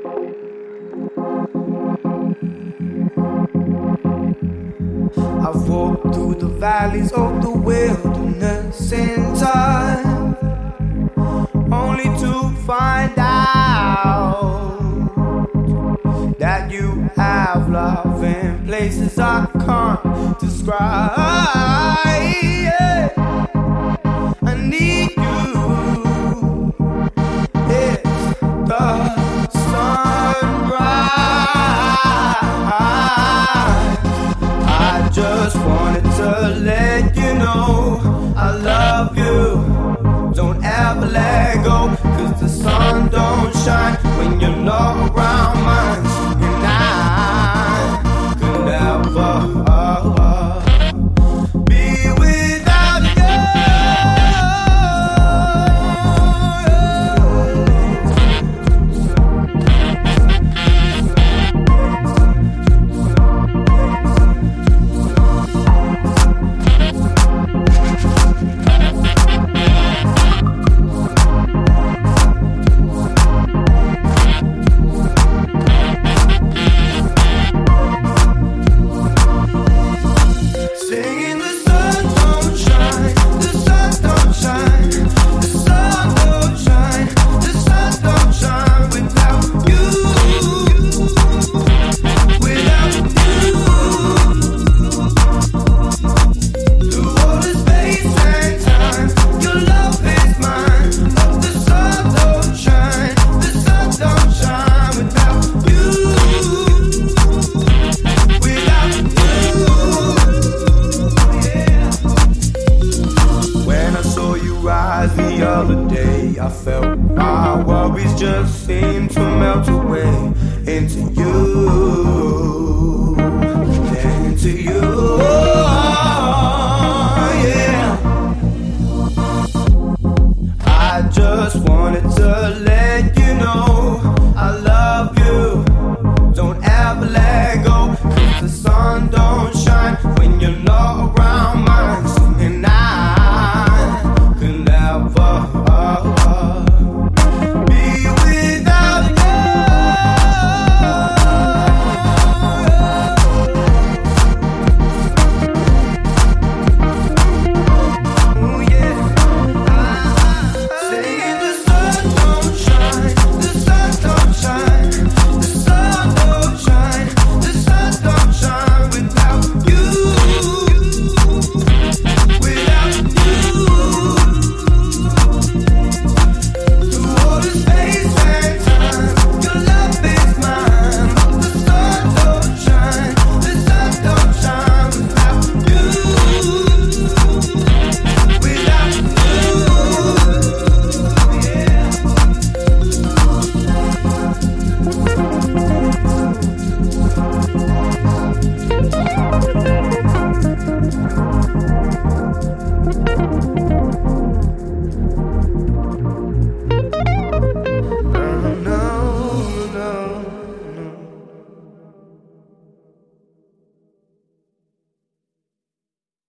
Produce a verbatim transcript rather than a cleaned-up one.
I've walked through the valleys of the wilderness in time, only to find out that you have love in places I can't describe. Yeah. I need you. It's the sunrise. I just wanted to let you know I love you. Don't ever let go, 'cause the sun don't shine when you're not around mine. And I could never be without you. Singing the sun don't shine, the sun don't shine, the sun don't shine, the sun don't shine without you, without you. Through all the space and time, your love is mine. The sun don't shine, the sun don't shine without you, without you. When I saw you rise the other day, I felt my worries just seem to melt away into you, into you. Yeah. I just wanted to let you know I love you. Don't ever let go, 'cause the sun don't